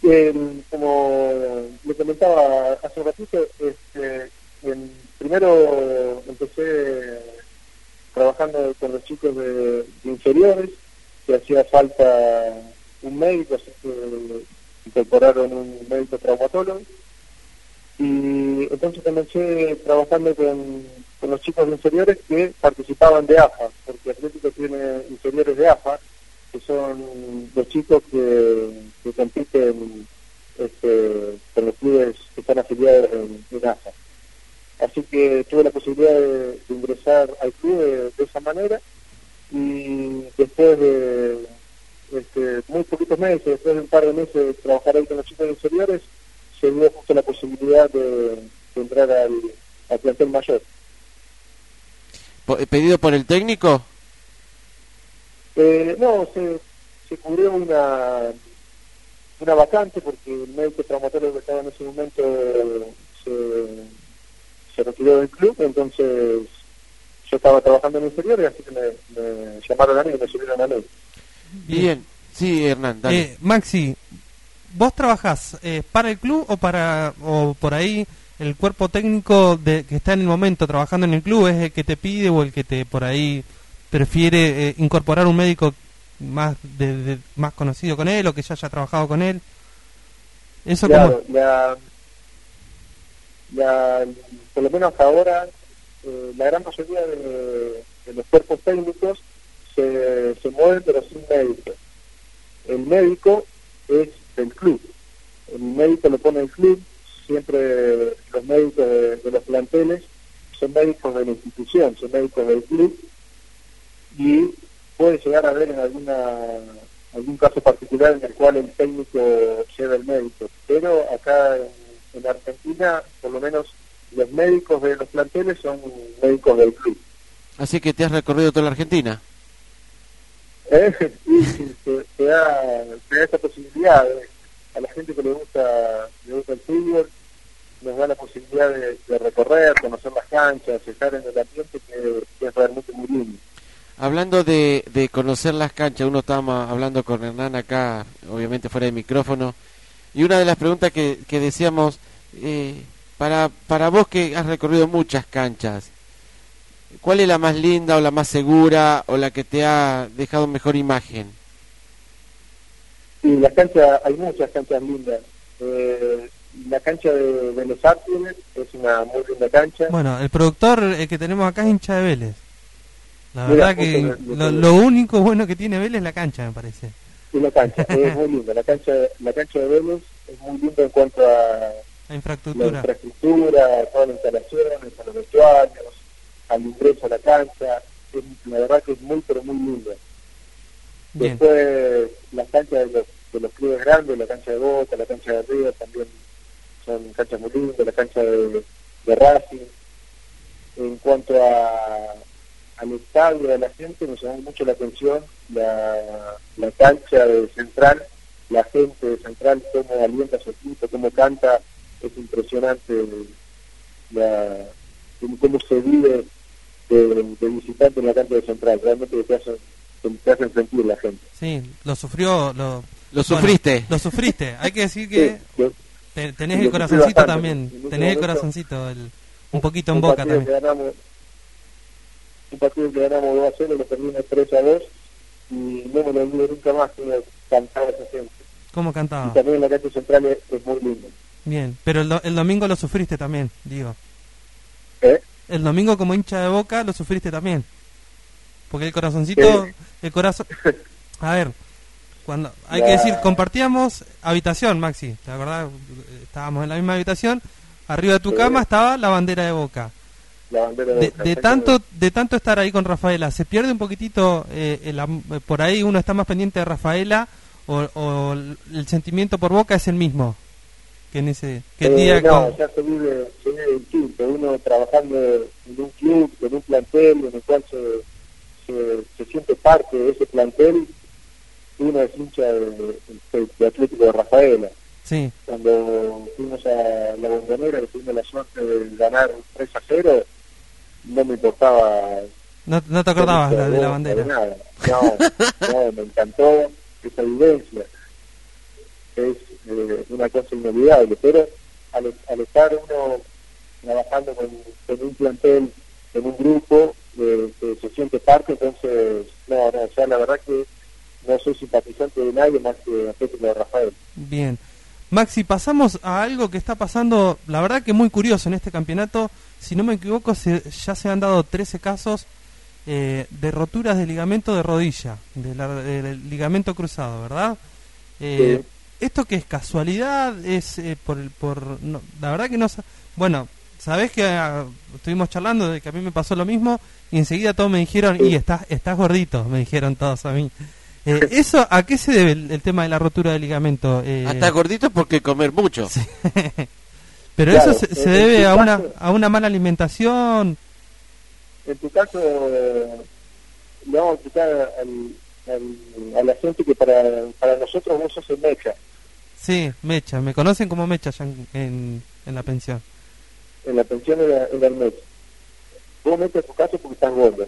como le comentaba hace un ratito, primero empecé trabajando con los chicos de inferiores, que hacía falta un médico, así que incorporaron un médico traumatólogo, y entonces comencé trabajando con los chicos de inferiores que participaban de AFA, porque Atlético tiene inferiores de AFA, que son los chicos que compiten con los clubes que están afiliados en AFA. Así que tuve la posibilidad de ingresar al club de esa manera, y después de muy poquitos meses, después de un par de meses de trabajar ahí con los chicos inferiores, se dio justo la posibilidad de entrar al plantel mayor. ¿Pedido por el técnico? No, se cubrió una vacante porque el médico traumatólogo que estaba en ese momento se retiró del club, entonces yo estaba trabajando en inferiores, así que me llamaron a mí y me subieron a mí. Bien, sí, Hernán, dale. Maxi, ¿vos trabajás para el club o por ahí el cuerpo técnico que está en el momento trabajando en el club es el que te pide o el que te por ahí prefiere incorporar un médico más más conocido con él o que ya haya trabajado con él? Eso claro, por lo menos ahora la gran mayoría de los cuerpos técnicos se mueven pero sin médico. El médico es del club, el médico lo pone el club. Siempre los médicos de los planteles son médicos de la institución, son médicos del club, y puede llegar a haber en algún caso particular en el cual el técnico lleva el médico, pero acá en Argentina, por lo menos los médicos de los planteles son médicos del club. Así que te has recorrido toda la Argentina. Sí, te da esa posibilidad a la gente que le gusta el fútbol, nos da la posibilidad de recorrer, conocer las canchas, estar en el ambiente que es realmente muy lindo. Hablando de conocer las canchas, uno estaba hablando con Hernán acá, obviamente fuera de micrófono, y una de las preguntas que decíamos, para vos que has recorrido muchas canchas, ¿cuál es la más linda o la más segura o la que te ha dejado mejor imagen? Sí, las canchas, hay muchas canchas lindas. La cancha de los Árboles es una muy linda cancha. Bueno, el productor que tenemos acá es hincha de Vélez. La verdad que lo único bueno que tiene Vélez es la cancha, me parece. Sí, la cancha es muy linda. La cancha de Vélez es muy linda en cuanto a la infraestructura, toda la instalación, a los vestuarios, al ingreso a la cancha. La verdad que es muy, pero muy linda. Bien. Después, las canchas de los clubes grandes, la cancha de Boca, la cancha de River también son canchas muy lindas, la cancha de Racing. En cuanto al estadio de la gente, me llamó mucho la atención la cancha de Central, la gente de Central, cómo alienta a su equipo, cómo canta, es impresionante cómo se vive de visitante en la cancha de Central, realmente te hacen sentir la gente. Sí, lo sufrió, lo sufriste. Lo sufriste, hay que decir que tenés el corazoncito bastante, también, tenés el corazoncito un poquito en Boca también. Un partido que ganamos 2-0, lo perdimos 3-2, y no me lo olvido nunca más que cantaba esa gente. ¿Cómo cantaba? Y también la cancha central es muy linda. Bien, pero el domingo lo sufriste también, digo. El domingo como hincha de Boca lo sufriste también. Porque el corazoncito, el corazón... A ver, cuando hay que decir, compartíamos habitación, Maxi, ¿te acordás? Estábamos en la misma habitación, arriba de tu cama estaba la bandera de Boca. La bandera de Boca. De tanto estar ahí con Rafaela, ¿se pierde un poquitito, por ahí uno está más pendiente de Rafaela o el sentimiento por Boca es el mismo? Que en ese día no, ya se vive distinto, uno trabajando en un club, en un plantel en el cual se siente parte de ese plantel, uno es hincha de Atlético de Rafaela. Sí. Cuando fuimos a la Bombonera, que tuvimos la suerte de ganar 3-0, no me importaba. No te acordabas de la bandera. Nada. No, me encantó esa vivencia. es una cosa inolvidable, pero al estar uno trabajando con un plantel, en un grupo, que se siente parte, entonces, no, o sea, la verdad que no soy simpatizante de nadie más que Atlético de Rafael. Bien. Maxi, pasamos a algo que está pasando, la verdad que muy curioso en este campeonato. Si no me equivoco, ya se han dado 13 casos de roturas de ligamento de rodilla, del ligamento cruzado, ¿verdad? Sí. ¿Esto qué es casualidad? ¿Es no, la verdad que no... Bueno, sabés que estuvimos charlando de que a mí me pasó lo mismo y enseguida todos me dijeron, y estás gordito, me dijeron todos a mí. ¿Eso a qué se debe el tema de la rotura del ligamento? Hasta gordito porque comer mucho. Sí. Pero claro, eso se debe a una mala alimentación. En tu caso, le vamos a explicar a la gente que para nosotros vos sos el Mecha. Sí, Mecha, me conocen como Mecha ya en la pensión. En la pensión era el Mecha. Vos metes tu caso porque estás gordo.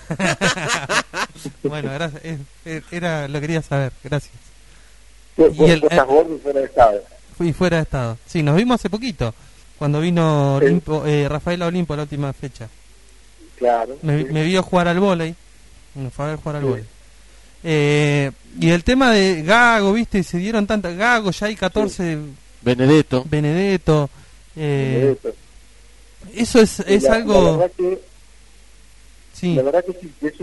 Bueno, gracias, lo quería saber, gracias. Vos estás gordo y fuera de estado. Fui fuera de estado. Sí, nos vimos hace poquito, cuando vino Rafael Olimpo la última fecha. Claro. Me vio jugar al vóley. Me fue a ver jugar al vóley. Y el tema de Gago, viste, se dieron tantas. Gago, ya hay 14. Sí. Benedetto. Benedetto. Eso es algo. La verdad que, sí. La verdad que sí, es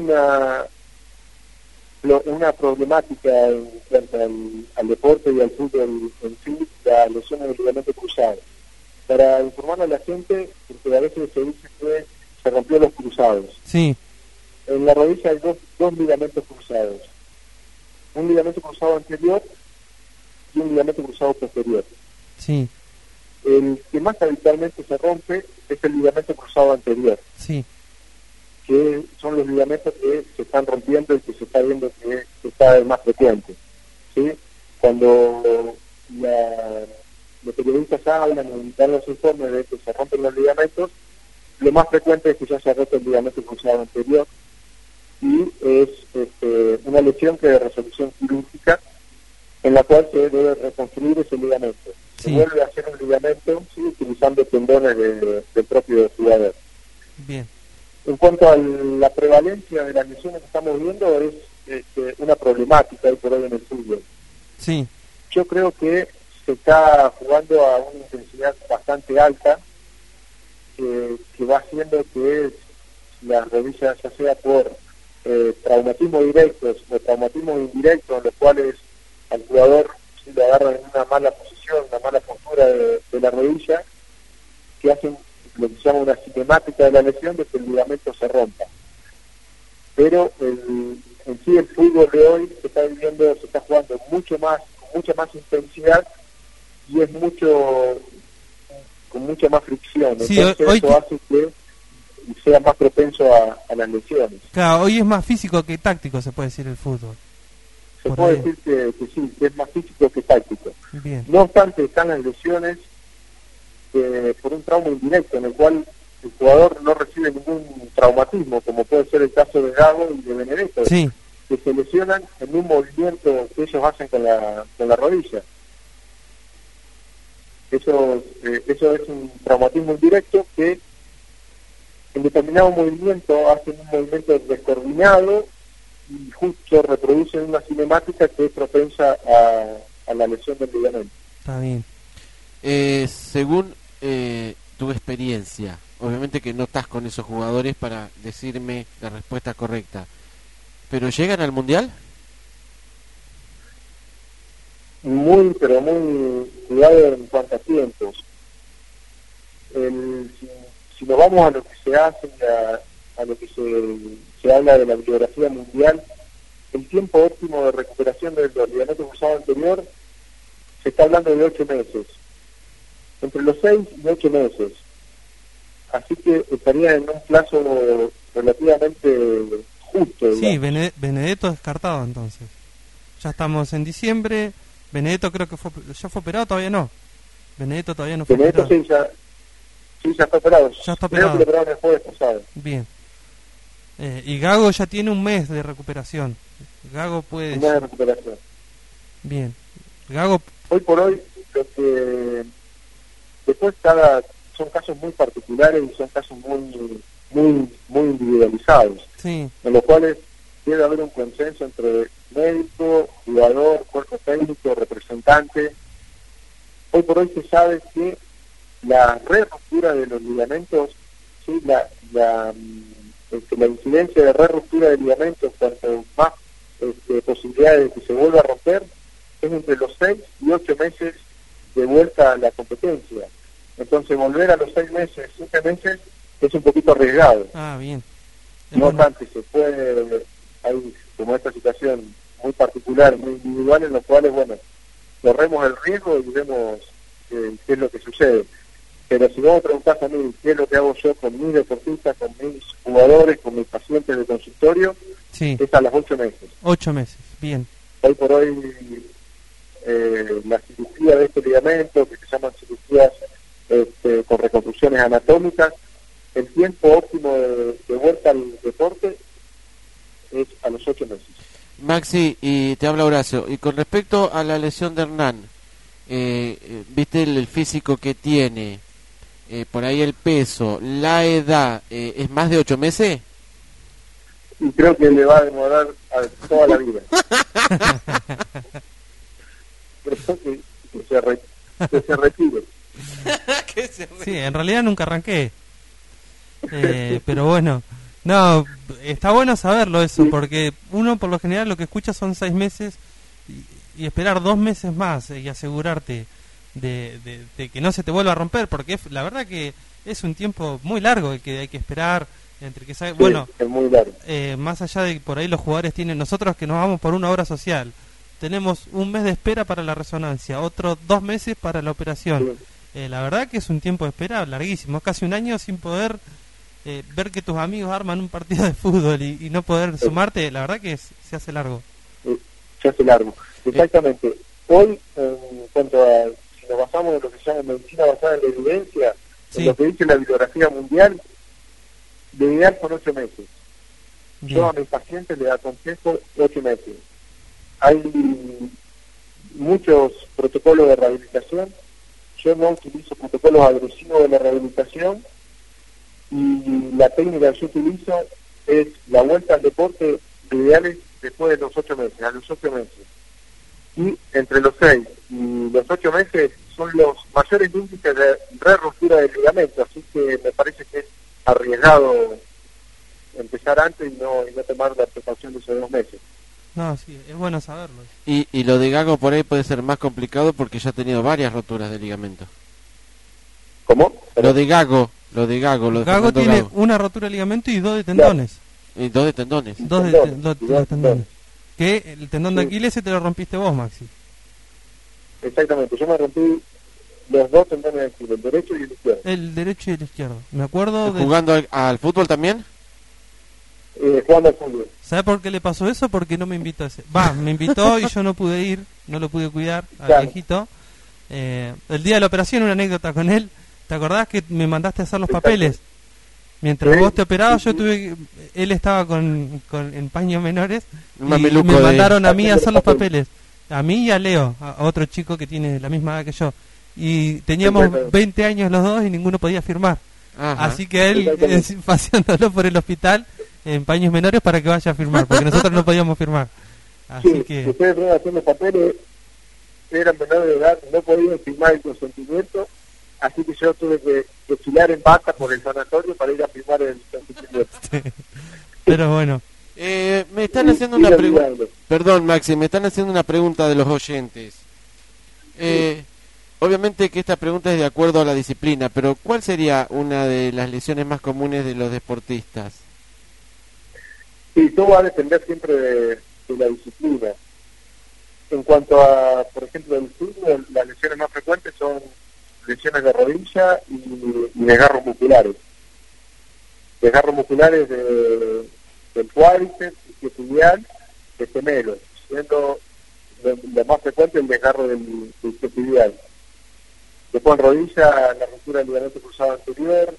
una problemática en cuanto al deporte y al fútbol en sí, la lesión del ligamento cruzado. Para informar a la gente, porque a veces se dice que se rompió los cruzados. Sí. En la rodilla hay dos ligamentos cruzados. Un ligamento cruzado anterior y un ligamento cruzado posterior. Sí. El que más habitualmente se rompe es el ligamento cruzado anterior. Sí. Que son los ligamentos que se están rompiendo y que se está viendo que está más frecuente. ¿Sí? Cuando los periodistas hablan y dan los informes de que se rompen los ligamentos, lo más frecuente es que ya se ha roto el ligamento cruzado anterior y es una lesión que de resolución quirúrgica en la cual se debe reconstruir ese ligamento. Sí. Se vuelve a hacer un ligamento, ¿sí?, utilizando tendones del propio jugador. Bien. En cuanto a la prevalencia de las lesiones que estamos viendo, es una problemática hoy por hoy en el fútbol. Sí. Yo creo que se está jugando a una intensidad bastante alta, que va haciendo que las rodillas, ya sea por traumatismos directos o traumatismos indirectos, en los cuales al jugador si lo agarran en una mala posición, una mala postura de la rodilla, que hacen lo que se llama una cinemática de la lesión, de que el ligamento se rompa. Pero en sí el fútbol de hoy se está jugando con mucha más intensidad y es con mucha más fricción. Sí, entonces eso hace que sea más propenso a las lesiones. Claro, hoy es más físico que táctico, se puede decir, el fútbol. Se puede decir que sí, que es más físico que táctico. Bien. No obstante, están las lesiones por un trauma indirecto, en el cual el jugador no recibe ningún traumatismo, como puede ser el caso de Gago y de Benedetto, sí, que se lesionan en un movimiento que ellos hacen con la rodilla. Eso es un traumatismo indirecto que en determinado movimiento hacen un movimiento descoordinado y justo reproducen una cinemática que es propensa a la lesión del ligamento. Está bien. Según tu experiencia, obviamente que no estás con esos jugadores para decirme la respuesta correcta, ¿pero llegan al Mundial? Pero muy cuidado en cuanto a tiempos. Si nos vamos a lo que se hace, a lo que se habla de la bibliografía mundial, el tiempo óptimo de recuperación del ligamento cruzado anterior se está hablando de 8 meses. Entre los 6 y 8 meses. Así que estaría en un plazo relativamente justo. Sí, Benedetto descartado entonces. Ya estamos en diciembre. Benedetto creo que ya fue operado, todavía no. Benedetto todavía no fue operado. Sí, ya está operado. Ya está operado. Creo que lo operaron el jueves pasado. Bien. Y Gago ya tiene un mes de recuperación. Gago puede... Un mes de recuperación. Bien. Gago Hoy por hoy, lo que después son casos muy particulares y son casos muy individualizados, sí, en los cuales debe haber un consenso entre médico, jugador, cuerpo técnico, representante. Hoy por hoy se sabe que la ruptura de los ligamentos, ¿sí? la incidencia de ruptura de ligamentos, cuanto más posibilidades de que se vuelva a romper, es entre los 6 y 8 meses de vuelta a la competencia. Entonces volver a los 6 meses, 7 meses, es un poquito arriesgado. Ah, bien. No obstante, se puede, hay como esta situación muy particular, muy individual, en los cuales, bueno, corremos el riesgo y vemos qué es lo que sucede. Pero si vos me preguntás a mí qué es lo que hago yo con mis deportistas, con mis jugadores, con mis pacientes de consultorio, sí, es a los 8 meses. 8 meses, bien. Hoy por hoy la cirugía de este ligamento, que se llaman cirugías con reconstrucciones anatómicas, el tiempo óptimo de vuelta al deporte es a los 8 meses. Maxi, y te habla Horacio, y con respecto a la lesión de Hernán, viste el físico que tiene, por ahí el peso, la edad, ¿es más de 8 meses? Y creo que le va a demorar toda la vida. que se retire. Sí, en realidad nunca arranqué. Pero bueno, no, está bueno saberlo eso, porque uno por lo general lo que escucha son 6 meses y esperar 2 meses más y asegurarte de que no se te vuelva a romper, porque la verdad que es un tiempo muy largo el que hay que esperar entre que sí, bueno, es muy largo. Más allá de que por ahí los jugadores tienen, nosotros que nos vamos por una obra social, tenemos un mes de espera para la resonancia, otros 2 meses para la operación. Sí. La verdad que es un tiempo de espera larguísimo, casi un año sin poder ver que tus amigos arman un partido de fútbol y no poder sumarte, la verdad que se hace largo. Se hace largo, exactamente. Hoy, en cuanto a, si nos basamos en lo que se llama medicina basada en la evidencia, sí, en lo que dice la bibliografía mundial, de ideal son 8 meses. Bien. Yo a mis pacientes les aconsejo 8 meses. Hay muchos protocolos de rehabilitación. Yo no utilizo protocolos agresivos de la rehabilitación y la técnica que yo utilizo es la vuelta al deporte de ideales después de los 8 meses, a los 8 meses. Y entre los 6 y los 8 meses son los mayores índices de ruptura del ligamento, así que me parece que es arriesgado empezar antes y no tomar la precaución de esos 2 meses. No, sí, es bueno saberlo. Y lo de Gago por ahí puede ser más complicado porque ya ha tenido varias roturas de ligamento. ¿Cómo? Lo de Gago. Gago tiene una rotura de ligamento y 2 de tendones. Y 2 de tendones. Dos de tendones. Que el tendón de Aquiles se te lo rompiste vos, Maxi. Exactamente, yo me rompí los 2 tendones de Aquiles, el derecho y el izquierdo. El derecho y el izquierdo. Me acuerdo de... ¿Jugando al fútbol también? Jugando al fútbol. ¿Sabes por qué le pasó eso? Porque no me invitó ese. Me invitó y yo no pude ir, no lo pude cuidar al viejito. El día de la operación, una anécdota con él. ¿Te acordás que me mandaste a hacer los papeles? Mientras vos te operabas, él estaba en paños menores y me mandaron a mí a hacer los papeles. A mí y a Leo, a otro chico que tiene la misma edad que yo. Y teníamos 20 años los dos y ninguno podía firmar. Ajá. Así que él paseándolo por el hospital en paños menores para que vaya a firmar, porque nosotros no podíamos firmar. Así sí, que... ustedes fueron haciendo papeles, eran menores de edad, no podían firmar el consentimiento, así que yo tuve que desfilar en bata por el sanatorio para ir a firmar el consentimiento. Sí. Pero bueno. Me están haciendo una pregunta. Perdón, Maxi, me están haciendo una pregunta de los oyentes. Obviamente que esta pregunta es de acuerdo a la disciplina, pero ¿cuál sería una de las lesiones más comunes de los deportistas? Sí, todo va a depender siempre de la disciplina. En cuanto a, por ejemplo, el fútbol, las lesiones más frecuentes son lesiones de rodilla y desgarros musculares. Desgarros musculares del cuádriceps, isquiotibial, de gemelo, siendo lo más frecuente el desgarro del isquiotibial. Después en rodilla, la ruptura del ligamento cruzado anterior,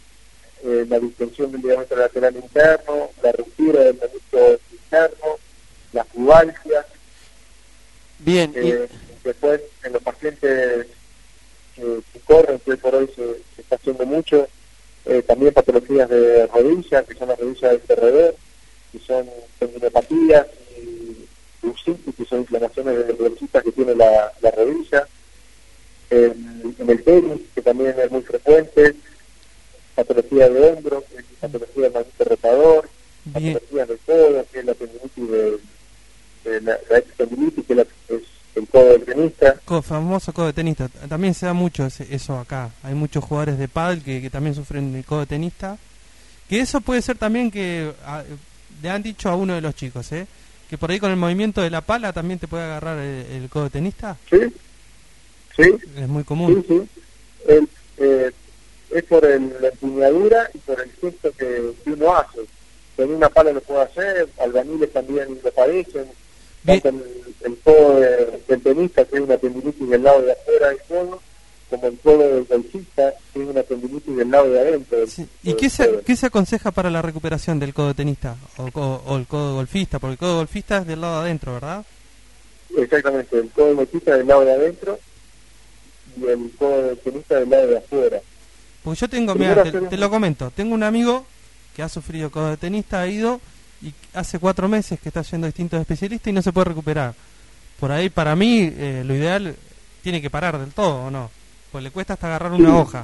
la distensión del ligamento lateral interno, la ruptura del menisco interno, las pubalgias. Bien, Después, en los pacientes que corren, que hoy por hoy se está haciendo mucho, también patologías de rodilla, que son las rodillas del corredor, que son tendinopatías y bursitis, que son inflamaciones de bolsitas que tiene la rodilla. En el tenis, que también es muy frecuente, patología de hombro, que es patología del manguito rotador, patologías del codo, que es la tendinitis de la extendinitis, que es el codo del tenista. Famoso codo de tenista. También se da mucho eso acá. Hay muchos jugadores de pádel que también sufren el codo de tenista. Que eso puede ser también que le han dicho a uno de los chicos, que por ahí con el movimiento de la pala también te puede agarrar el codo de tenista. Sí. Sí. Es muy común. Sí. Es por la empuñadura y por el gesto que uno hace. Con una pala lo puede hacer, albañiles también lo padecen. Tanto el codo del tenista, que es una tendinitis del lado de afuera del codo, como el codo del golfista, que es una tendinitis del lado de adentro. Sí. ¿Y qué se aconseja para la recuperación del codo tenista o el codo golfista? Porque el codo golfista es del lado de adentro, ¿verdad? Exactamente, el codo golfista del lado de adentro y el codo del tenista del lado de afuera. Porque yo tengo, mira, te lo comento, tengo un amigo que ha sufrido codo de tenista, ha ido y hace 4 meses que está yendo a distintos especialistas y no se puede recuperar. Por ahí, para mí, lo ideal tiene que parar del todo, ¿o no? Pues le cuesta hasta agarrar una hoja.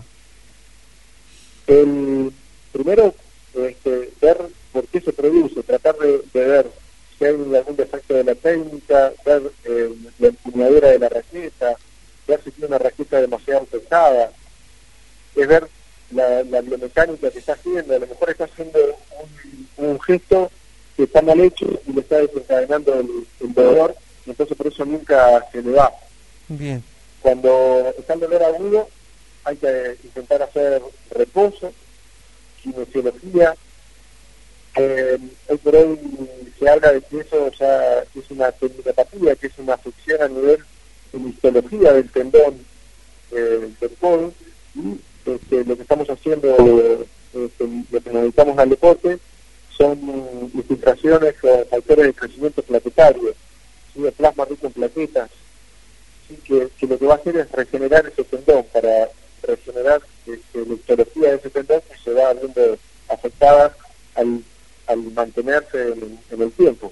Primero, ver por qué se produce, tratar de ver si hay algún defecto de la técnica, ver la empuñadura de la raqueta, ver si tiene una raqueta demasiado pesada, es ver la biomecánica que está haciendo. A lo mejor está haciendo un gesto que está mal hecho y le está desencadenando el dolor, y entonces por eso nunca se le va. Bien. Cuando está el dolor agudo, hay que intentar hacer reposo, kinesiología. Hoy por hoy se habla de que eso ya es una tendinopatía, que es una afección a nivel de la histología del tendón del codo, y lo que estamos haciendo, lo que nos dedicamos al deporte, son infiltraciones con factores de crecimiento plaquetario, ¿sí? De plasma rico en plaquetas, ¿sí? que lo que va a hacer es regenerar ese tendón, para regenerar la histología de ese tendón, que se va viendo afectada al mantenerse en el tiempo.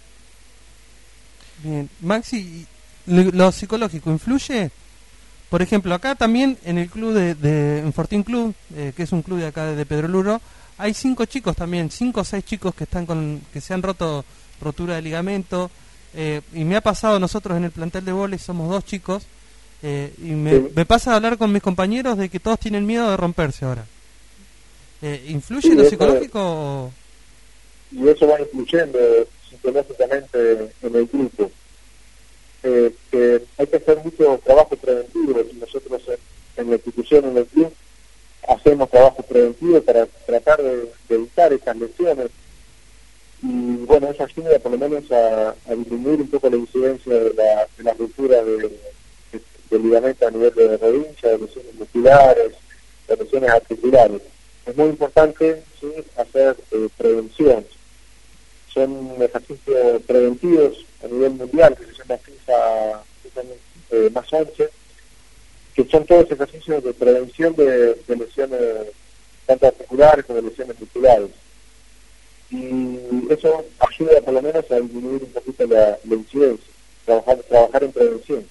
Bien, Maxi, ¿lo psicológico influye? Por ejemplo, acá también en el club en Fortín Club, que es un club de acá de Pedro Luro, hay 5 chicos también, 5 o 6 chicos que se han roto rotura de ligamento, y me ha pasado, nosotros en el plantel de vóley somos 2 chicos, y me pasa a hablar con mis compañeros de que todos tienen miedo de romperse ahora. ¿Influye lo psicológico? Y eso va influyendo psicológicamente en el grupo. Que hay que hacer mucho trabajo preventivo. Nosotros en la institución, en el club, hacemos trabajo preventivo para tratar de evitar esas lesiones, y bueno, eso ayuda por lo menos a disminuir un poco la incidencia de la ruptura del ligamento a nivel de rodilla, de lesiones musculares, de lesiones articulares. Es muy importante, ¿sí?, hacer prevención. Son ejercicios preventivos a nivel mundial que se llama FIFA más 11, que son todos ejercicios de prevención de lesiones tanto articulares como de lesiones musculares. Y eso ayuda por lo menos a disminuir un poquito la incidencia, trabajar en prevención.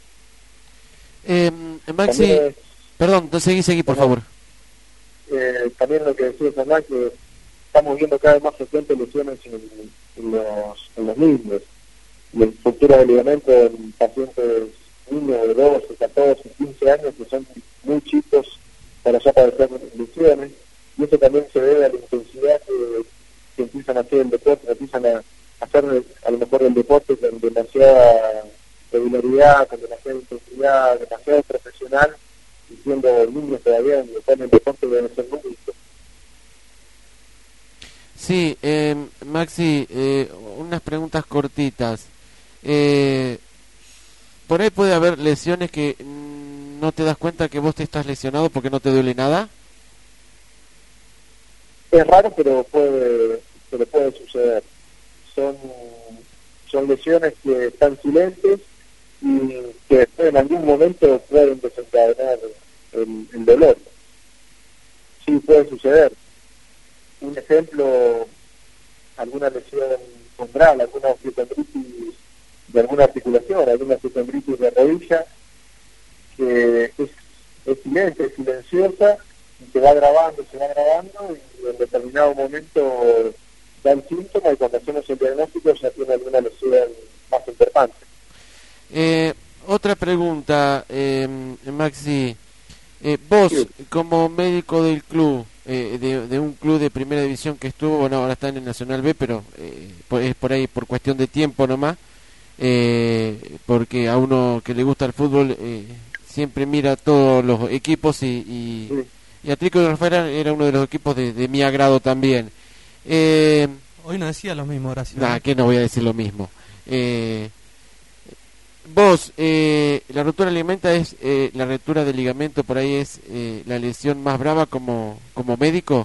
Maxi, perdón, seguí por favor. También lo que decía Fernán, que estamos viendo cada vez más frecuentes lesiones en los niños, la estructura de ligamento en pacientes niños de 12, 14, 15 años que son muy chicos para ya padecer lesiones, y eso también se debe a la intensidad que empiezan a hacer el deporte, empiezan a hacer a lo mejor el deporte con demasiada regularidad, con demasiada intensidad, demasiado profesional, y siendo niños todavía en el deporte deben ser muy listos. Sí, Maxi, unas preguntas cortitas. Por ahí puede haber lesiones que no te das cuenta que vos te estás lesionado porque no te duele nada. Es raro, pero puede suceder. Son lesiones que están silentes y que después en algún momento pueden desencadenar el dolor. Sí, puede suceder. Un ejemplo, alguna lesión condral, alguna osteocondritis de alguna articulación, alguna osteocondritis de rodilla, que es silente, es silenciosa, y se va agravando, y en determinado momento da el síntoma, y cuando hacemos el diagnóstico ya tiene alguna lesión más importante. Otra pregunta, Maxi. Vos, Sí. como médico del club, de un club de primera división que estuvo, bueno, ahora está en el Nacional B, pero es por ahí por cuestión de tiempo nomás, porque a uno que le gusta el fútbol siempre mira todos los equipos y Atlético de Rafael era uno de los equipos de mi agrado también. Hoy no decía lo mismo, Horacio. Nah, que no voy a decir lo mismo. Vos, la rotura de ligamento es la rotura del ligamento, por ahí es la lesión más brava como médico.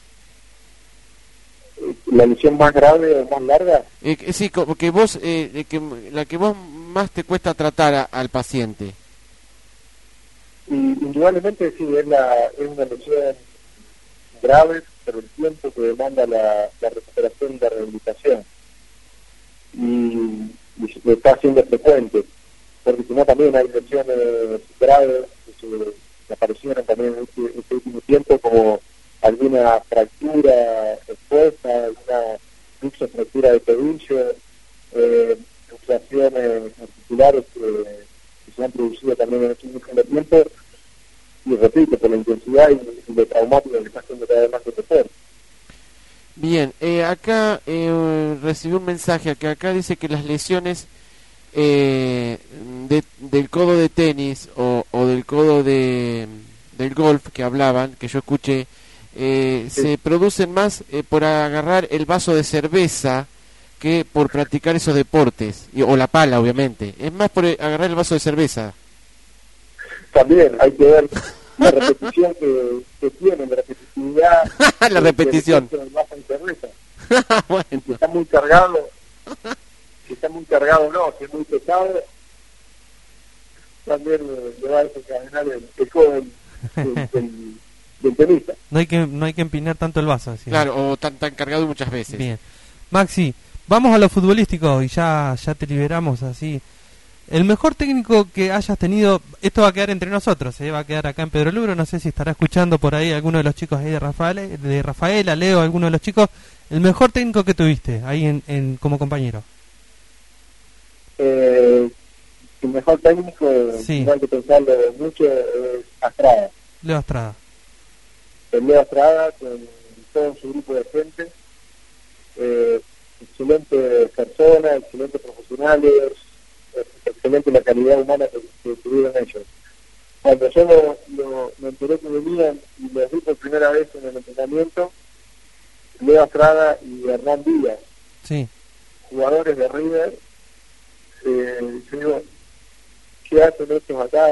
¿La lesión más grave o más larga? Sí, como que vos, la que vos más te cuesta tratar al paciente. Y indudablemente sí, es una lesión grave, pero el tiempo que demanda la recuperación y la rehabilitación. Y está siendo frecuente, porque si no también hay lesiones graves que aparecieron también en este último tiempo, como alguna fractura expuesta, alguna fractura de tobillo, luxaciones articulares que se han producido también en este último tiempo, y repito, por la intensidad y lo traumático que está haciendo cada vez más el deporte. Bien, acá recibí un mensaje que acá dice que las lesiones del codo de tenis o del codo del golf que hablaban, que yo escuché, Sí. se producen más por agarrar el vaso de cerveza que por practicar esos deportes, o la pala obviamente, es más por agarrar el vaso de cerveza. También hay que ver la repetición que tienen, la repetitividad. La repetición. Bueno. Si está muy cargado, no, si es muy pesado, también le va a desencadenar el codo del tenista. No hay que empinar tanto el vaso. ¿Sí? Claro, o tan cargado muchas veces. Bien. Maxi, vamos a lo futbolístico y ya te liberamos así. El mejor técnico que hayas tenido, esto va a quedar entre nosotros, va a quedar acá en Pedro Luro, no sé si estará escuchando por ahí alguno de los chicos ahí de Rafaela, Leo, alguno de los chicos. El mejor técnico que tuviste ahí en como compañero. El mejor técnico, sí. No hay que pensarlo mucho, es Astrada. Leo Astrada. Leo Astrada, con todo su grupo de gente, excelentes personas, excelentes profesionales, excelente la calidad humana que tuvieron ellos. Cuando yo me enteré que venían y los vi por primera vez en el entrenamiento, Leo Astrada y Hernán Díaz, sí. jugadores de River, yo digo, ¿qué hacen estos acá?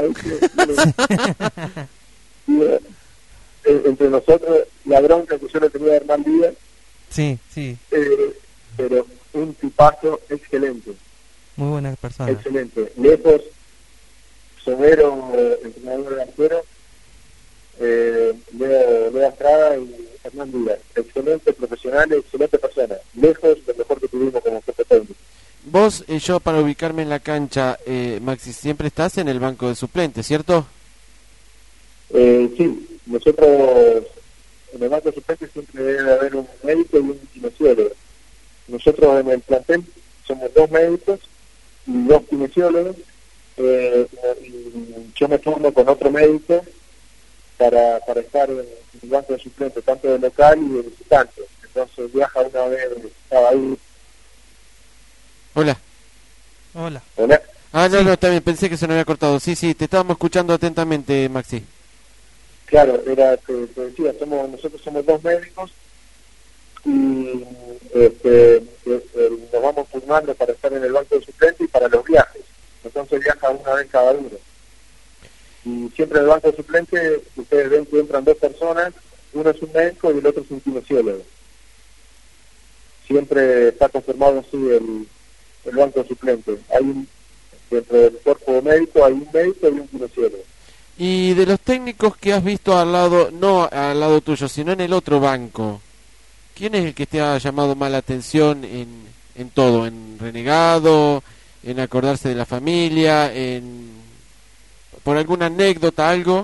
Entre nosotros, la bronca que yo le tenía a Hernán Díaz, sí. pero un tipazo excelente. Muy buena persona. Excelente. Lejos, Somero, entrenador de arquero, Leo Astrada y Hernán Díaz. Excelente profesional, excelente persona. Lejos, lo mejor que tuvimos como jefe técnico. Vos, yo para ubicarme en la cancha, Maxi, siempre estás en el banco de suplentes, ¿cierto? Sí, nosotros en el banco de suplentes siempre debe haber un médico y un kinesiólogo. Nosotros en el plantel somos 2 médicos y 2 kinesiólogos, y yo me turno con otro médico para estar en el banco de suplentes, tanto de local y de visitante. Entonces viaja una vez cada ahí. Hola. Ah, no, está bien, pensé que se nos había cortado. Sí, te estábamos escuchando atentamente, Maxi. Claro, te decía, nosotros somos 2 médicos y nos vamos turnando para estar en el banco de suplentes y para los viajes. Entonces viaja una vez cada uno. Y siempre en el banco de suplentes, ustedes ven que entran 2 personas, uno es un médico y el otro es un kinesiólogo. Siempre está confirmado así el banco de suplentes. Hay dentro del cuerpo médico hay un médico y un kinesiólogo. Y de los técnicos que has visto al lado, no al lado tuyo, sino en el otro banco, ¿quién es el que te ha llamado más la atención en todo? ¿En renegado? ¿En acordarse de la familia? ¿Por alguna anécdota, algo?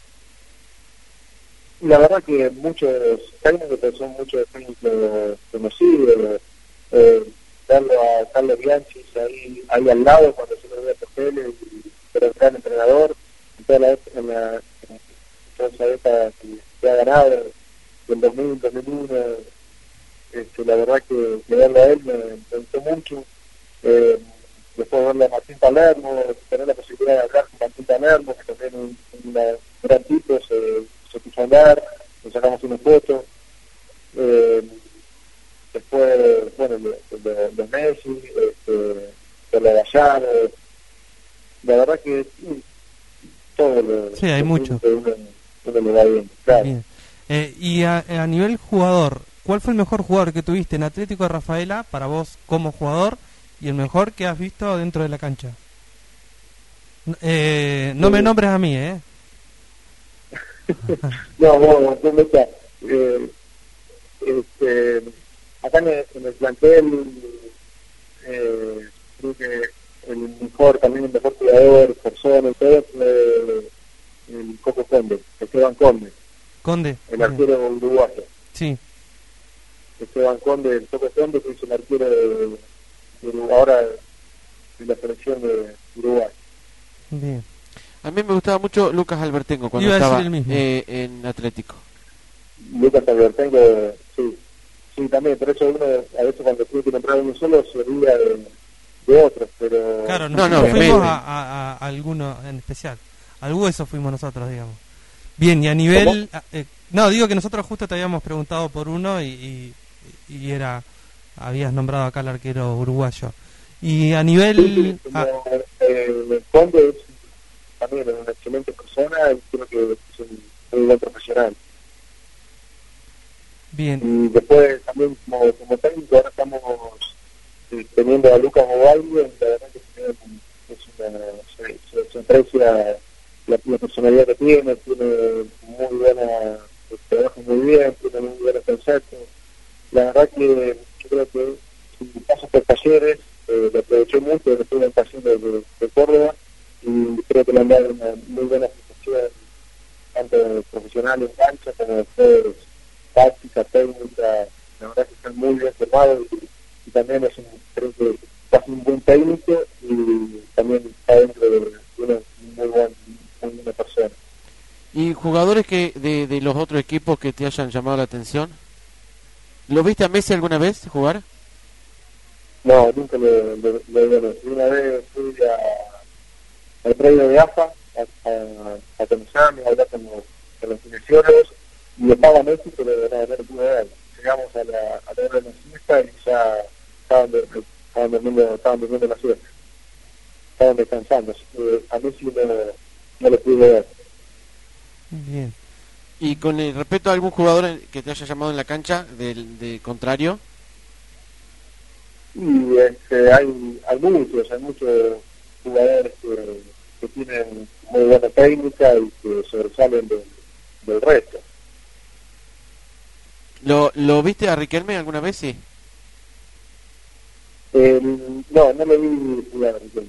La verdad que muchos técnicos, que son muchos técnicos conocidos, darlo a Carlos Bianchi ahí al lado cuando se lo ve a Tefele, pero el gran entrenador, en toda esa época que ha ganado, del 2000, 2001, la verdad que verlo a él me gustó mucho. Después verlo a Martín Palermo, tener la posibilidad de hablar con Martín Palermo, que también es un gran tipo, se puso a andar, nos sacamos una foto. Después, bueno, los Messi, los Gallardo, la verdad que todo lo... Sí, hay mucho. Uno le va bien, claro. Bien. Y a nivel jugador, ¿cuál fue el mejor jugador que tuviste en Atlético de Rafaela para vos como jugador y el mejor que has visto dentro de la cancha? No me nombres a mí, No me está. Acá en el plantel, creo que el mejor jugador, persona, todo, el Coco Conde, Esteban Conde, el arquero uruguayo. Sí. Esteban Conde, el Coco Conde, que es el arquero ahora de la selección de Uruguay. Bien. A mí me gustaba mucho Lucas Albertengo cuando estaba en Atlético. Lucas Albertengo, sí, también, pero eso uno a veces cuando tiene que nombrar uno solo se olvida de otros, pero... Claro, nosotros fuimos a alguno en especial, al hueso fuimos nosotros, digamos. Bien, y a nivel... no, digo que nosotros justo te habíamos preguntado por uno y habías nombrado acá al arquero uruguayo. Y a nivel... Conde es también una excelente persona y creo que es un muy buen profesional. Bien. Y después también como técnico ahora estamos teniendo a Lucas Ovaldo, la verdad que se aprecia la personalidad que tiene muy buena, trabaja muy bien, tiene muy buenos conceptos. La verdad que yo creo que su paso por Talleres lo aproveché mucho después de la invasión de Córdoba y creo que le han dado una muy buena situación tanto profesional en cancha como después táctica, técnica. La verdad que están muy bien formados y también creo que es un buen técnico y también está dentro de una muy buena persona. ¿Y jugadores que de los otros equipos que te hayan llamado la atención? ¿Lo viste a Messi alguna vez jugar? No, nunca lo vi. Una vez fui al predio de AFA a conocerme, a hablar con los kinesiólogos y estaba Messi, pero no lo pude ver. Llegamos a la hora de la siesta y ya estaban durmiendo la siesta. Estaban descansando. A Messi no lo pude ver. Bien. ¿Y con respecto a algún jugador que te haya llamado en la cancha de contrario? Y hay muchos jugadores que tienen muy buena técnica y que sobresalen del resto. ¿Lo viste a Riquelme alguna vez? Sí. No lo vi jugar a Riquelme.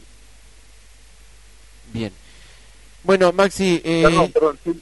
Bien. Bueno, Maxi... Perdón, sí,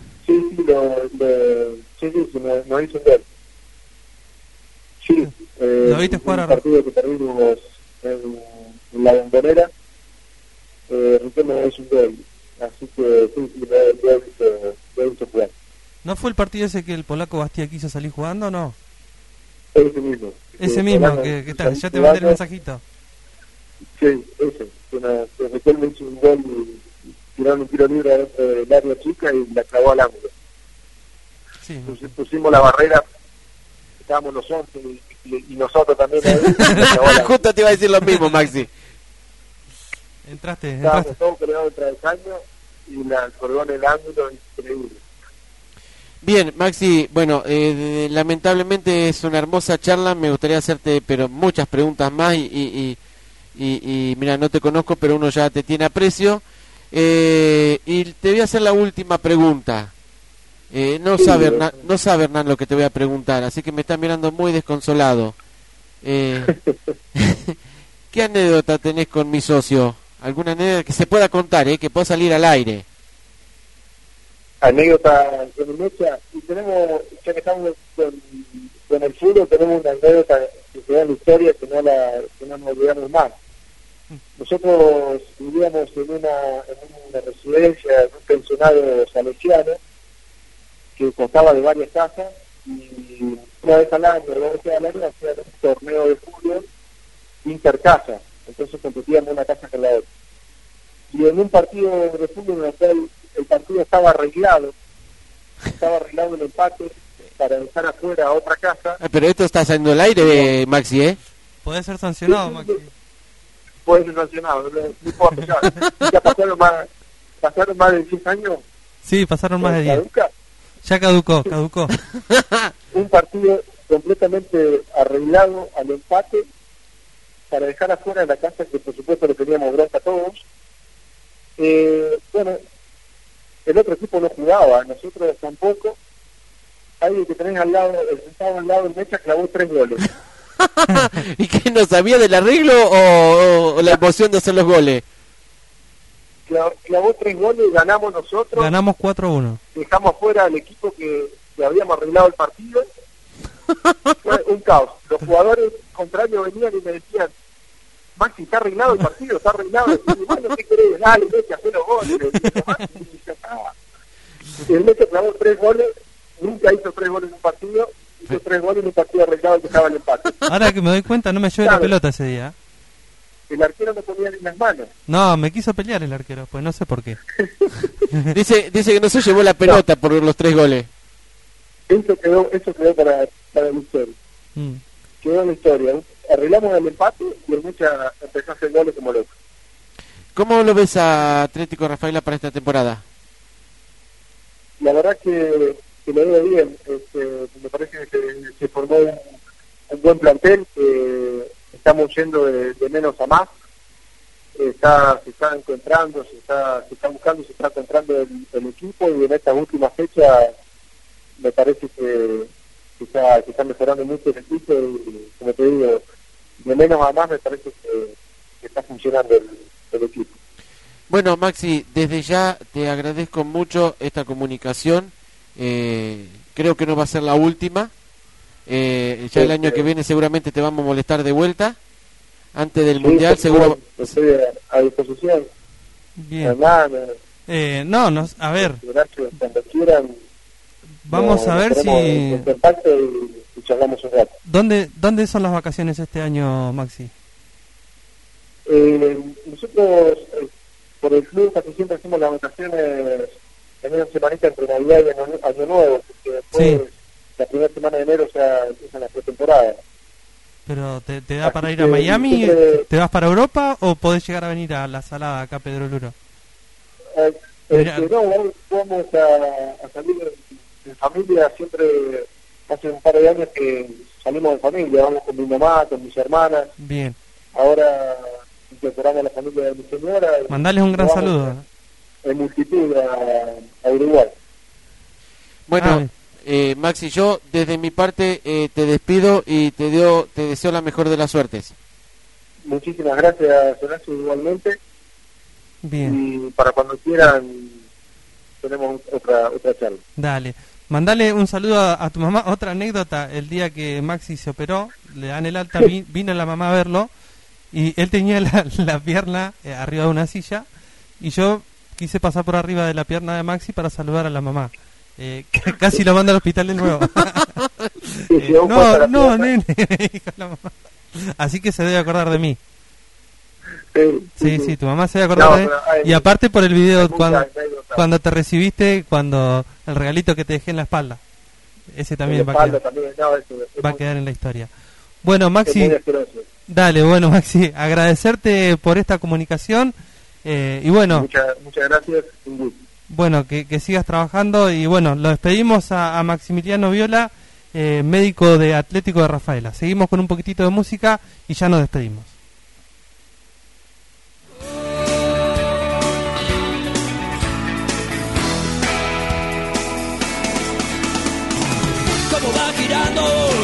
nos hizo un gol. Sí, ¿lo viste jugar un partido que perdimos en la Bombonera, Riquelme nos hizo un gol. Así que sí, lo he visto jugar. ¿No fue el partido ese que el polaco Bastia quiso salir jugando o no? Ese mismo. Ese mismo, que ya te mandé el mensajito. Sí, ese. Riquelme hizo un gol y tiraron un tiro libre adentro del área chica y la clavó al ángulo. Sí, pusimos la barrera, estábamos los 11 y nosotros también ahí. Justo te iba a decir lo mismo, Maxi. Entraste. Estábamos todos peleados entre el caño y la colgó en el ángulo, increíble. Bien, Maxi, bueno, lamentablemente es una hermosa charla, me gustaría hacerte pero muchas preguntas más y y mira, no te conozco, pero uno ya te tiene aprecio. Y te voy a hacer la última pregunta. No sabe Hernán lo que te voy a preguntar, así que me está mirando muy desconsolado. ¿Qué anécdota tenés con mi socio? ¿Alguna anécdota que se pueda contar, que pueda salir al aire? Anécdota con Mecha, y tenemos, ya que estamos con el fútbol, tenemos una anécdota que queda en la historia que no nos olvidamos más. Nosotros vivíamos en una residencia, en un pensionado salesiano, que constaba de varias casas, y una vez al año, dos veces al año, hacían un torneo de fútbol intercasa, entonces competíamos una casa con la otra. Y en un partido de fútbol en el cual el partido estaba arreglado el empate para dejar afuera a otra casa. Pero esto está saliendo al aire, Maxi, Puede ser sancionado, Maxi. Puede ser sancionado, no importa. Ya pasaron más de 10 años. Sí, pasaron más de 10. Ya caducó. Un partido completamente arreglado al empate para dejar afuera la casa, que por supuesto le teníamos bronca a todos. Bueno, el otro equipo no jugaba, nosotros tampoco. Alguien que tenés al lado, el sentado al lado del Mecha, clavó 3 goles. ¿Y qué, no sabía del arreglo o la emoción de hacer los goles? Clavó 3 goles, ganamos nosotros. Ganamos 4-1. Dejamos fuera al equipo que habíamos arreglado el partido. Fue un caos. Los jugadores contrarios venían y me decían: Maxi, está arreglado el partido, está arreglado. Y bueno, ¿qué querés? Dale, Mecha, hacé los goles. Y el Mecha clavó 3 goles, nunca hizo 3 goles en un partido, hizo 3 goles en un partido arreglado y dejaba el empate. Ahora que me doy cuenta, no me llevé la pelota ese día. El arquero no ponía ni las manos. No, me quiso pelear el arquero, pues no sé por qué. dice que no se llevó la pelota por los 3 goles. Eso quedó para la historia. Quedó en la historia. Arreglamos el empate y el Mecha empezó a hacer goles como loco. ¿Cómo lo ves a Atlético Rafaela para esta temporada? La verdad que lo veo bien. Me parece que se formó un buen plantel. Estamos yendo de menos a más. Se está encontrando, se está buscando, se está encontrando el equipo, y en estas últimas fechas me parece que está mejorando mucho el equipo, y como te digo, de menos a más me parece que está funcionando el equipo. Bueno, Maxi, desde ya te agradezco mucho esta comunicación. Creo que no va a ser la última. Ya el año que viene seguramente te vamos a molestar de vuelta. Antes del Mundial, seguro. Estoy a disposición. Bien. A ver. Cuando quieran. Vamos a ver si. En contacto y charlamos un rato. ¿Dónde son las vacaciones este año, Maxi? Nosotros, por el club, casi siempre hacemos las vacaciones en una semanita entre Navidad y Año Nuevo, porque después, la primera semana de enero ya empieza la pretemporada. ¿Pero te da para ir a Miami? ¿Te vas para Europa o podés llegar a venir a La Salada, acá Pedro Luro? No, vamos a salir en familia. Siempre hace un par de años que salimos de familia, vamos con mi mamá, con mis hermanas. Bien. Ahora incorporamos a la familia de mi señora. Mandales un gran saludo. En multitud a Uruguay. Bueno, Maxi, yo desde mi parte te despido y te deseo la mejor de las suertes. Muchísimas gracias, Horacio, igualmente. Bien. Y para cuando quieran tenemos otra charla. Dale. Mandale un saludo a tu mamá. Otra anécdota: el día que Maxi se operó, le dan el alta, vino la mamá a verlo, y él tenía la pierna arriba de una silla, y yo quise pasar por arriba de la pierna de Maxi para saludar a la mamá. Casi lo manda al hospital de nuevo. No, nene, dijo la mamá. Así que se debe acordar de mí. Sí, tu mamá se debe acordar de mí. Y aparte por el video cuando te recibiste, cuando el regalito que te dejé en la espalda. Ese también va a quedar en la historia. Bueno, Maxi, dale, Maxi, agradecerte por esta comunicación. Y bueno, muchas gracias. Bueno, que sigas trabajando, y bueno, lo despedimos a Maximiliano Viola, médico de Atlético de Rafaela. Seguimos con un poquitito de música y ya nos despedimos. girando.